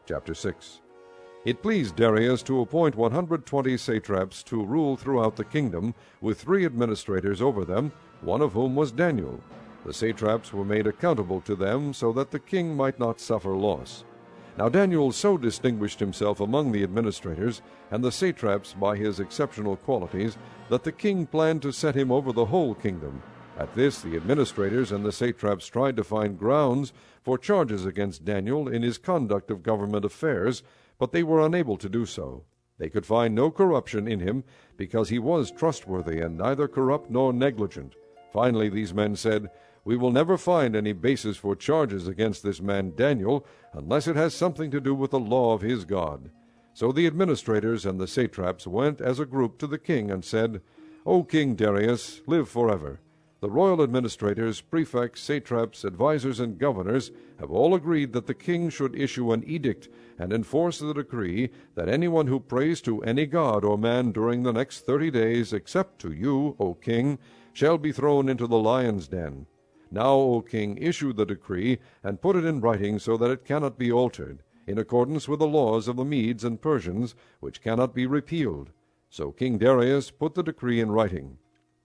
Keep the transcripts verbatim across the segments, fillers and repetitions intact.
Chapter six. It pleased Darius to appoint one hundred twenty satraps to rule throughout the kingdom, with three administrators over them, one of whom was Daniel. The satraps were made accountable to them, so that the king might not suffer loss. Now Daniel so distinguished himself among the administrators and the satraps by his exceptional qualities that the king planned to set him over the whole kingdom. At this the administrators and the satraps tried to find grounds for charges against Daniel in his conduct of government affairs, but they were unable to do so. They could find no corruption in him, because he was trustworthy and neither corrupt nor negligent. Finally these men said, "We will never find any basis for charges against this man Daniel, unless it has something to do with the law of his God." So the administrators and the satraps went as a group to the king and said, "O King Darius, live forever. The royal administrators, prefects, satraps, advisers, and governors have all agreed that the king should issue an edict and enforce the decree that anyone who prays to any god or man during the next thirty days, except to you, O king, shall be thrown into the lion's den. Now, O king, issue the decree and put it in writing so that it cannot be altered, in accordance with the laws of the Medes and Persians, which cannot be repealed." So King Darius put the decree in writing.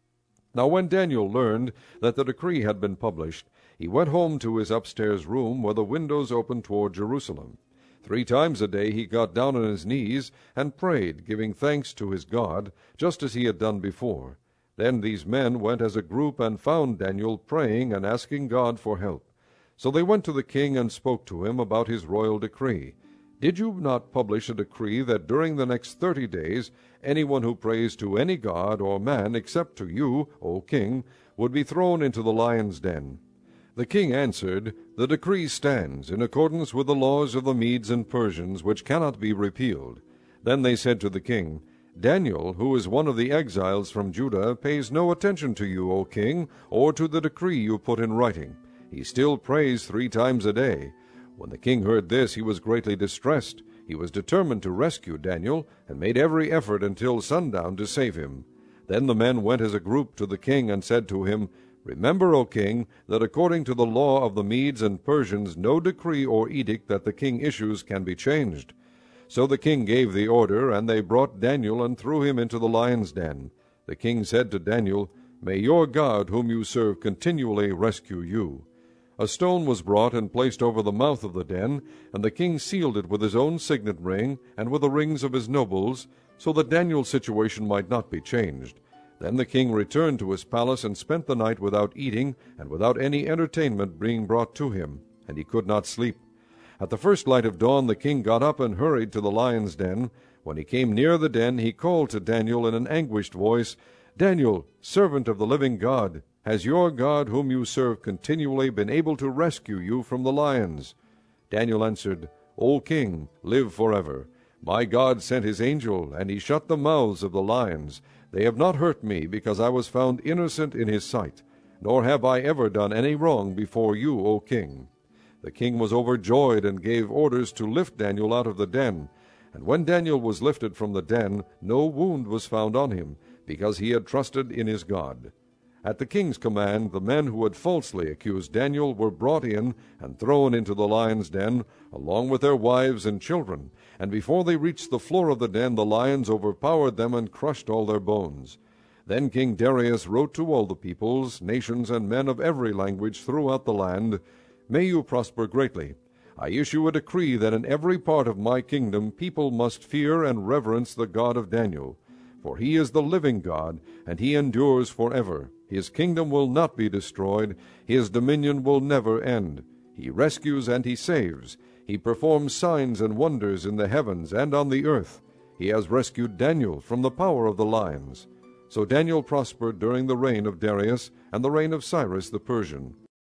Now when Daniel learned that the decree had been published, he went home to his upstairs room where the windows opened toward Jerusalem. Three times a day he got down on his knees and prayed, giving thanks to his God, just as he had done before. Then these men went as a group and found Daniel praying and asking God for help. So they went to the king and spoke to him about his royal decree. "Did you not publish a decree that during the next thirty days anyone who prays to any god or man except to you, O king, would be thrown into the lion's den?" The king answered, "The decree stands in accordance with the laws of the Medes and Persians, which cannot be repealed." Then they said to the king, "Daniel, who is one of the exiles from Judah, pays no attention to you, O king, or to the decree you put in writing. He still prays three times a day." When the king heard this, he was greatly distressed. He was determined to rescue Daniel, and made every effort until sundown to save him. Then the men went as a group to the king and said to him, "Remember, O king, that according to the law of the Medes and Persians no decree or edict that the king issues can be changed." So the king gave the order, and they brought Daniel and threw him into the lion's den. The king said to Daniel, "May your God, whom you serve, continually rescue you." A stone was brought and placed over the mouth of the den, and the king sealed it with his own signet ring and with the rings of his nobles, so that Daniel's situation might not be changed. Then the king returned to his palace and spent the night without eating and without any entertainment being brought to him, and he could not sleep. At the first light of dawn the king got up and hurried to the lion's den. When he came near the den, he called to Daniel in an anguished voice, "Daniel, servant of the living God, has your God, whom you serve continually, been able to rescue you from the lions?" Daniel answered, "O king, live forever. My God sent his angel, and he shut the mouths of the lions. They have not hurt me, because I was found innocent in his sight, nor have I ever done any wrong before you, O king." The king was overjoyed and gave orders to lift Daniel out of the den. And when Daniel was lifted from the den, no wound was found on him, because he had trusted in his God. At the king's command, the men who had falsely accused Daniel were brought in and thrown into the lion's den, along with their wives and children, and before they reached the floor of the den, the lions overpowered them and crushed all their bones. Then King Darius wrote to all the peoples, nations, and men of every language throughout the land, "May you prosper greatly. I issue a decree that in every part of my kingdom people must fear and reverence the God of Daniel. For he is the living God, and he endures forever. His kingdom will not be destroyed. His dominion will never end. He rescues and he saves. He performs signs and wonders in the heavens and on the earth. He has rescued Daniel from the power of the lions." So Daniel prospered during the reign of Darius and the reign of Cyrus the Persian.